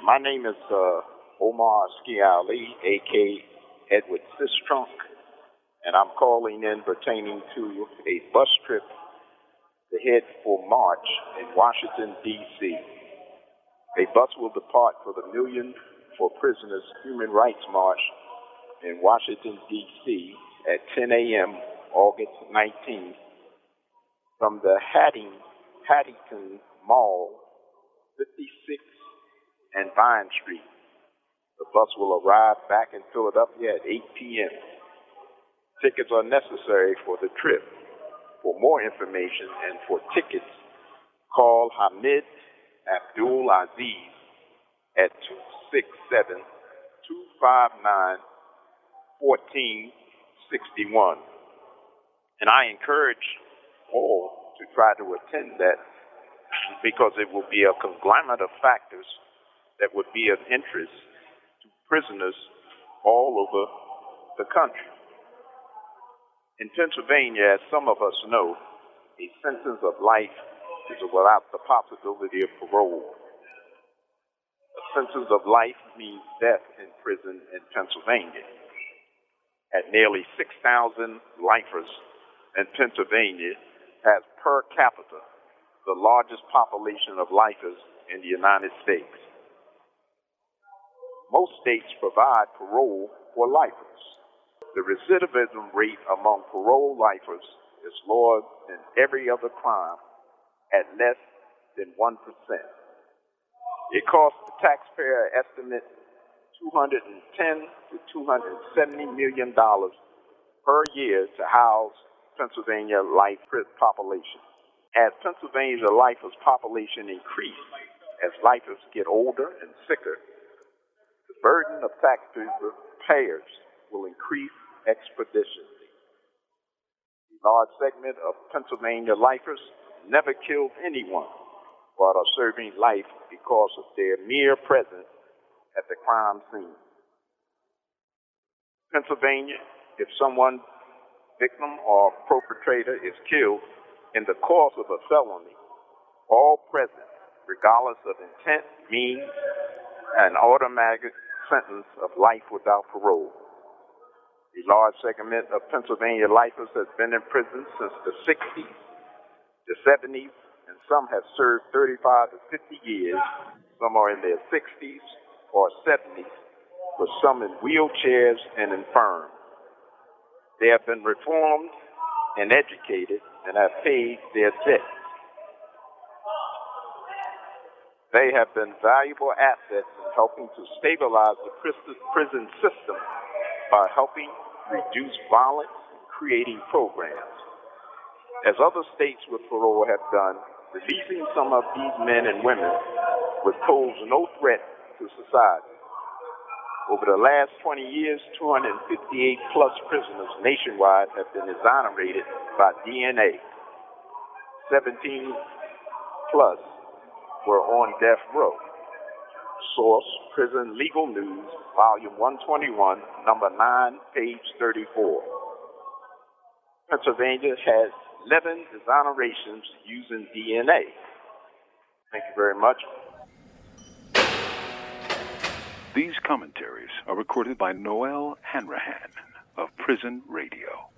My name is Omar Ski Ali, a.k.a. Edward Sistrunk, and I'm calling in pertaining to a bus trip to head for March in Washington, D.C. A bus will depart for the Million for Prisoners Human Rights March in Washington, D.C. at 10 a.m. August 19th from the Haddington Mall, 56 and Vine Street. The bus will arrive back in Philadelphia at 8 p.m. Tickets are necessary for the trip. For more information and for tickets, call Hamid Abdul Aziz at 267-259-1461. And I encourage all to try to attend that because it will be a conglomerate of factors that would be of interest to prisoners all over the country. In Pennsylvania, as some of us know, a sentence of life is without the possibility of parole. A sentence of life means death in prison in Pennsylvania. At nearly 6,000 lifers in Pennsylvania has per capita the largest population of lifers in the United States. Most states provide parole for lifers. The recidivism rate among parole lifers is lower than every other crime at less than 1%. It costs the taxpayer estimate $210 to $270 million per year to house Pennsylvania life population. As Pennsylvania's lifers population increases, as lifers get older and sicker, the burden of taxpayers will increase expeditiously. A large segment of Pennsylvania lifers never killed anyone while are serving life because of their mere presence at the crime scene. Pennsylvania, if someone, victim or perpetrator, is killed in the course of a felony, all present, regardless of intent, means an automatic sentence of life without parole. A large segment of Pennsylvania lifers has been in prison since the 60s, the 70s, and some have served 35 to 50 years. Some are in their 60s or 70s, with some in wheelchairs and infirm. They have been reformed and educated and have paid their debts. They have been valuable assets in helping to stabilize the prison system by helping reduce violence and creating programs. As other states with parole have done, releasing some of these men and women would pose no threat to society. Over the last 20 years, 258 plus prisoners nationwide have been exonerated by DNA. 17 plus were on death row. Source, Prison Legal News, Volume 121, Number 9, page 34. Pennsylvania has 11 exonerations using DNA. Thank you very much. These commentaries are recorded by Noel Hanrahan of Prison Radio.